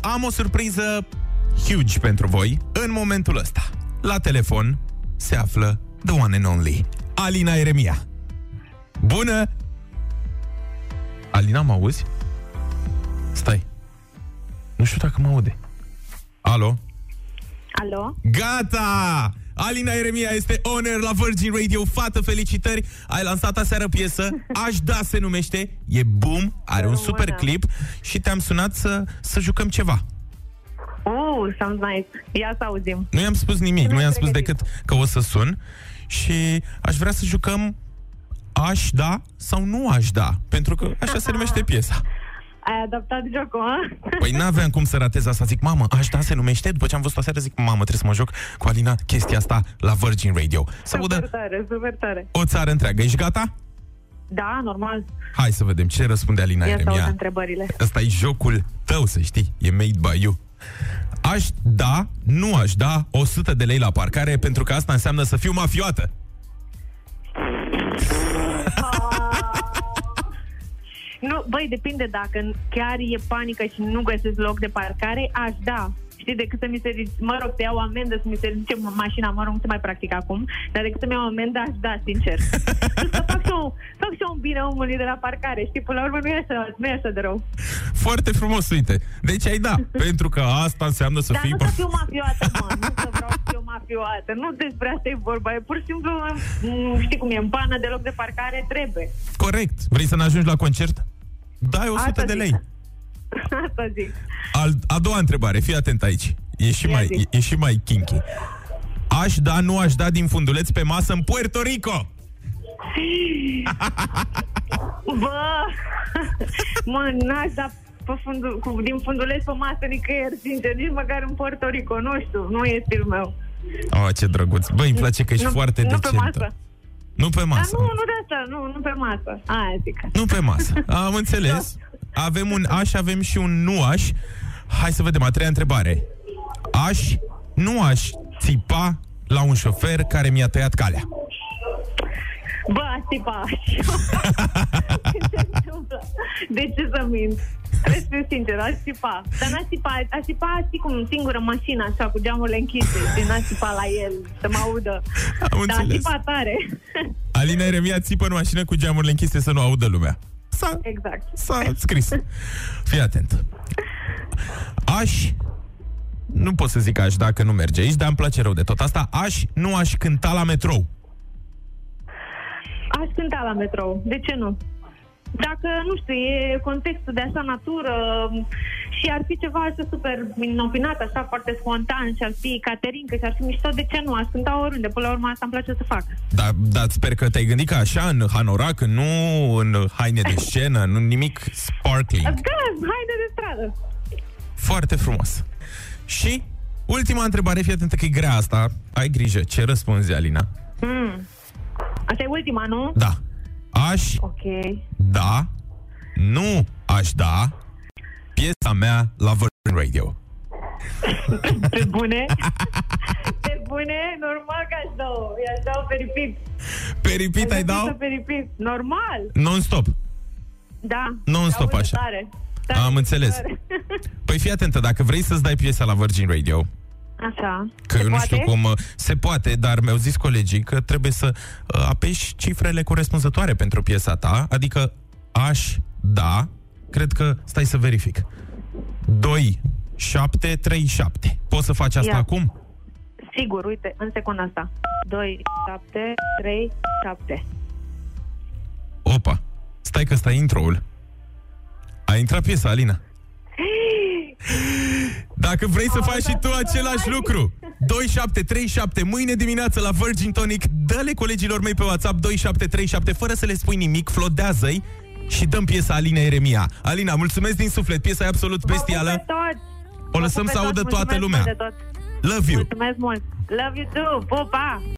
am o surpriză huge pentru voi. În momentul ăsta, la telefon se află the one and only Alina Eremia. Bună! Alina, mă auzi? Stai. Nu știu dacă mă aude. Alo? Alo? Gata! Alina Eremia este on air la Virgin Radio. Fată, felicitări! Ai lansat aseară piesă, Aș da se numește. E boom, are un super clip și te-am sunat să jucăm ceva. Sounds nice. Ia să auzim. Nu i-am spus nimic, nu i-am spus decât că o să sun și aș vrea să jucăm Aș da sau nu aș da, pentru că așa se numește piesa. Ai adaptat jocul, a? Păi n-aveam cum să ratez asta. Zic, mamă, Aș da se numește. După ce am văzut aseară, zic, mamă, trebuie să mă joc cu Alina chestia asta la Virgin Radio. Super tare. O țară întreagă. Ești gata? Da, normal. Hai să vedem ce răspunde Alina Eremia. Ia să aud întrebările. Ăsta e jocul tău, să știi. E made by you. Aș da, nu aș da 100 de lei la parcare, pentru că asta înseamnă să fiu mafioată. Nu, băi, depinde dacă chiar e panică și nu găsesc loc de parcare, aș da. Știi, decât să mi se ridice, mă rog, să iau amendă, să mi se ridice mașina, mă rog, nu se mai practic acum, dar decât să-mi iau amendă, aș da, sincer. Să fac și un bine omului de la parcare, știi, până la urmă nu e așa de rău. Foarte frumos, uite. Deci ai da, pentru că asta înseamnă să fii... Dar nu să fiu mafioată, mă, nu să vreau să fiu mafioată, nu despre asta e vorba, e pur și simplu, știi cum e, în pană de loc de parcare, trebuie. Corect. Vrei să ne ajungi la concert? Dai 100 asta de lei. Zic. Asta zic. A doua întrebare, fii atent aici. E și mai kinky. Aș da, nu aș da din funduleț pe masă în Puerto Rico. Bă, mă, n-aș da din funduleț pe masă nicăieri, sincer, nici măcar în Puerto Rico, nu știu, nu e stilul meu. Oh, ce drăguț. Băi, îmi place că ești foarte decentă. Nu pe masă. Nu pe masă. Dar nu de asta, nu pe masă. Aia zic. Nu pe masă. Am înțeles. Avem un aș, avem și un nu aș. Hai să vedem, a treia întrebare. Nu aș țipa la un șofer care mi-a tăiat calea. Bă, aș țipa. Ce se întâmplă? De ce să mint? Trebuie să fiu sincer, aș țipa. Dar aș țipa, știi cum, singură mașină, așa, cu geamurile închise. Și n-aș țipa la el, să mă audă. Am înțeles. Dar aș țipa tare. Alina Eremia țipă în mașină cu geamurile închise să nu audă lumea. S-a scris. Fii atent. Nu pot să zic aș dacă nu merge aici, dar îmi place rău de tot asta. Nu aș cânta la metrou. Aș cânta la metrou. De ce nu? Dacă, nu știu, e contextul de așa natură și ar fi ceva așa super inopinat, așa foarte spontan și ar fi caterincă și ar fi mișto, de ce nu? Aș cânta oriunde, până la urmă asta îmi place să fac. Dar sper că te-ai gândit că așa, în hanorac, nu în haine de scenă, nu nimic sparkling. Da, haine de stradă. Foarte frumos. Și ultima întrebare, fii atentă că e grea asta. Ai grijă, ce răspunzi, Alina? Asta e ultima, nu? Da. Ok. Da, nu aș da piesa mea la Virgin Radio. Pe bune? Pe bune? Normal că aș dau. I-aș dau pe repeat. Pe repeat ai dau? Pe repeat. Normal. Non-stop. Da. Non-stop așa. Tare. Am înțeles. Păi fii atentă, dacă vrei să-ți dai piesa la Virgin Radio, așa. că eu nu știu cum se poate, dar mi-au zis colegii că trebuie să apeși cifrele corespunzătoare pentru piesa ta, adică aș da, cred că, stai să verific, 2737. Poți să faci asta acum? Sigur, uite, în secunda asta. 2737. Opa, stai că ăsta e intro-ul. A intrat piesa, Alina. Dacă vrei să faci și tu același lucru, 2737, mâine dimineață la Virgin Tonic, dă-le colegilor mei pe WhatsApp 2737, fără să le spui nimic, flodează-i și dăm piesa Alina Eremia. Alina, mulțumesc din suflet, piesa e absolut bestială. O lăsăm să audă toată lumea. Love you. Mulțumesc mult. Love you too. Pupa!